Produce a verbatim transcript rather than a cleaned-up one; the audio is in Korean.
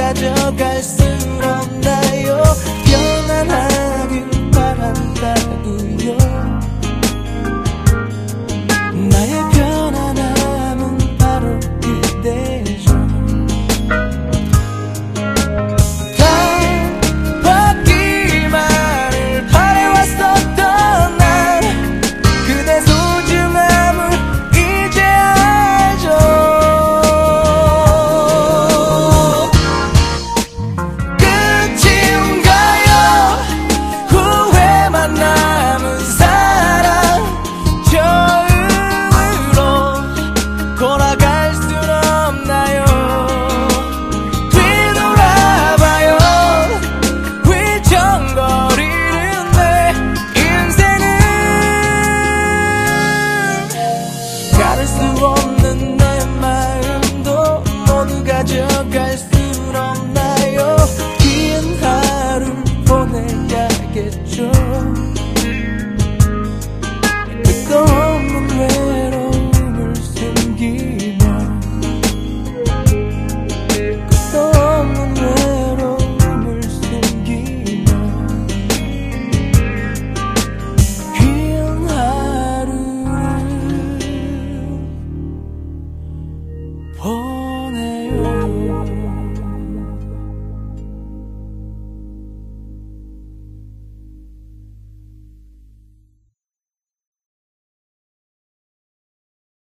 가져갈 순 없나요? 편안하길 바란다고요. 나의 편안함은 바로 그대죠. 다 받기만을 바래왔었던 난 그대 소중함을 이제 알죠. 끝인가요? 후회만 남은 사랑 처음으로 돌아갈 순 없나요? 뒤돌아봐요. 휘청거리는 내 인생은 가릴 수 없는 내 마음도 모두 가져갈 수